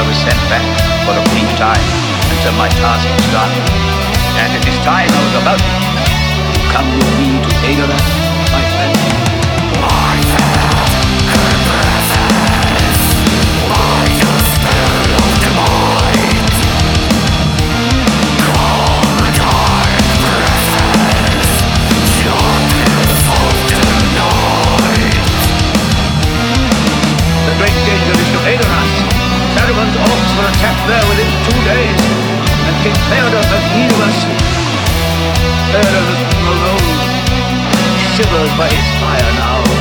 was sent back for a brief time until my task was done. And it is time I was about it. Come with me to Aegon, my friend. My fair and presence, by the spell of the mind. Come and hide presence, darkness of the night. The great danger is to Aegon. Saruman's orcs will attack there within 2 days, and King Theoden has need of us. Theoden is alone, shivers by his fire now.